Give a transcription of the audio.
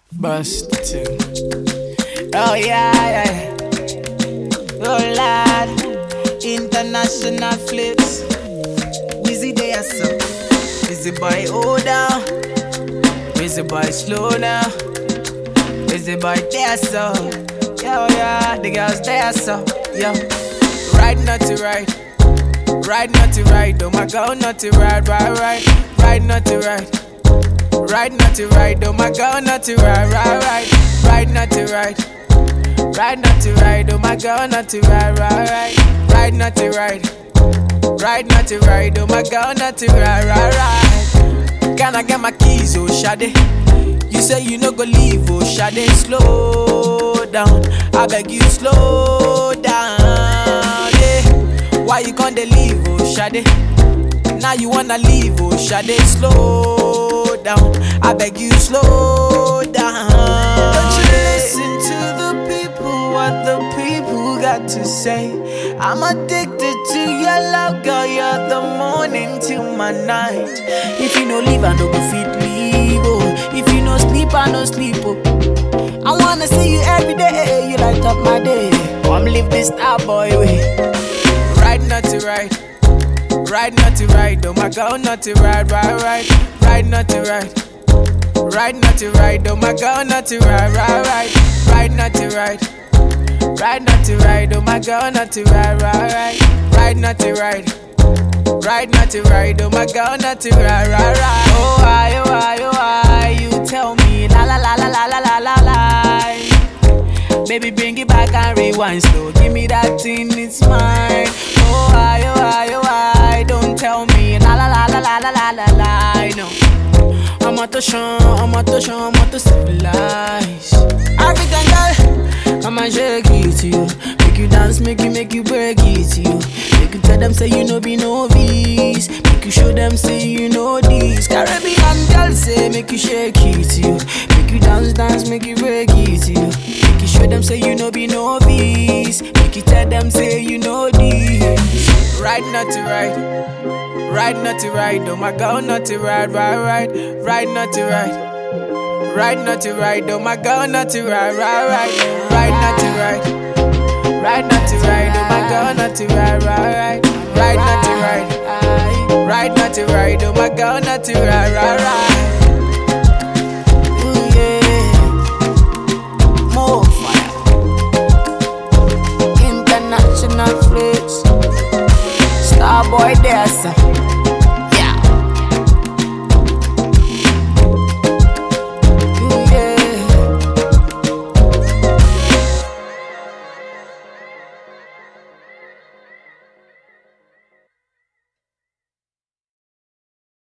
Bust too. Oh yeah, yeah. Oh lad, international flips. Wizzy there so. Wizzy boy hold down. Wizzy boy slow now. Wizzy boy there so. Yo yeah, the girls there so. Yo, right not to right. Right not to right, oh my God, not to right, right not to right. Right not to right, oh my God, not to right, right not to right. Right not to right, oh my God, not to right, right not to right. Right not to right, oh my God, not to right. Can I get my keys, oh Shade? You say you no go leave, oh Shade. Slow down, I beg you slow down, yeah. Why you gonna leave, oh Shade? Now you wanna leave, oh Shade. Slow down, I beg you slow down. Don't you listen to the people, what the people got to say. I'm addicted to your love, girl, you're the morning till my night. If you no leave, I no go fit leave, oh. If you no sleep, I no sleep, oh. I wanna see you every day, you light up my day. Come live this star boy way. Right not to right. Right not to right, oh my God, not to right. Right not to right. Right not to right, oh my God, not to right. Right not to right. Right not to right, oh my God, not to right. Right not to right. Right not to right, oh my God, not to right. Oh why, oh why, oh why, you tell me la la la la la la la la la. Baby, bring it back and rewind slow. Give me that thing, it's mine. Oh why, oh why, oh why, don't tell me la la la la la la la la la. No, I'm out to show, I'm out to show, I'm out to civilize. African girl, I'ma shake it to you. Make you dance, make you break it to you. Make you tell them say you no be novice. Make you show them say you know this. Caribbean girl say make you shake it to you. Make you dance, make you break it to you. Make you show them say you no be novice. Make you tell them say you know this. Right not to right. Right not to right, oh my God, not to right. Right not to right. Right not to right, oh my God, not to right. Right not to right. Right not to right, oh my God, not to right. Right not to right. Right not to right, oh my God, not to right.